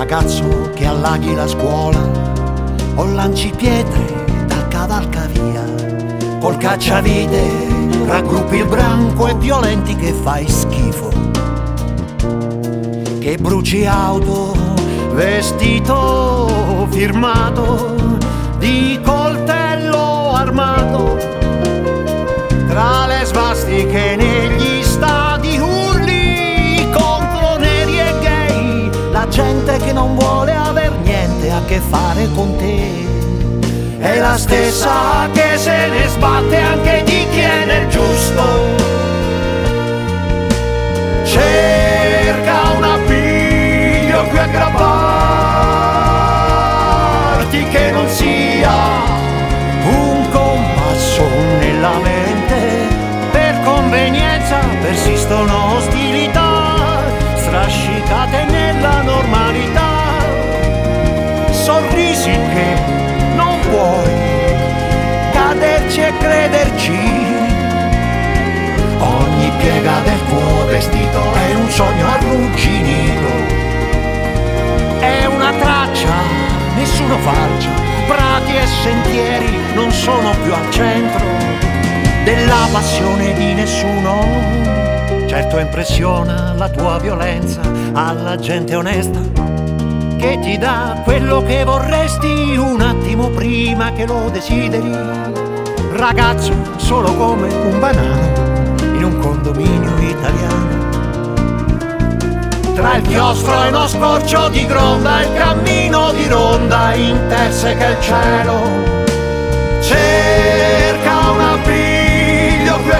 ragazzo che allaghi la scuola o lanci pietre dal cavalcavia, col cacciavite raggruppi il branco e violenti che fai schifo, che bruci auto, vestito firmato di coltello armato, tra le svastiche negli stadi urli contro neri e gay, la gente che non vuole aver niente a che fare con te è la stessa che se ne sbatte anche di chi è nel giusto. Cerca un appiglio qui aggrapparti, che non sia un compasso nella mente. Per convenienza persistono ostilità, strascicate nella normalità, sorrisi che non puoi caderci e crederci. Ogni piega del tuo vestito è un sogno arrugginito, è una traccia, nessuno falcia, prati e sentieri non sono più al centro della passione di nessuno. Certo impressiona la tua violenza alla gente onesta, che ti dà quello che vorresti un attimo prima che lo desideri. Ragazzo solo come un banano in un condominio italiano, tra il chiostro e uno scorcio di Gronda, il cammino di ronda interseca il cielo. Cerca un appiglio qui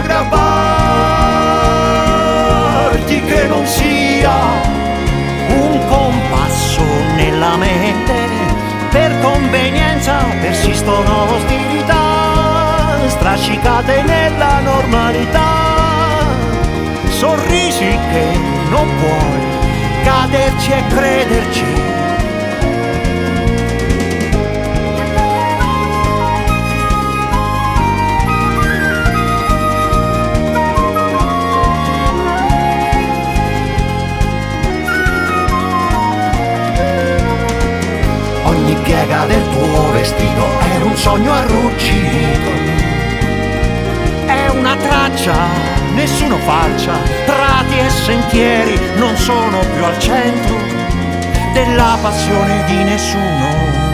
aggrapparti, che non sia un compasso nella mente. Per convenienza persistono ostilità, strascicate nella normalità, sorrisi che non puoi caderci e crederci. Ogni piega del tuo vestito è un sogno arrugginito, è una traccia, nessuno falcia, prati e sentieri non sono più al centro della passione di nessuno.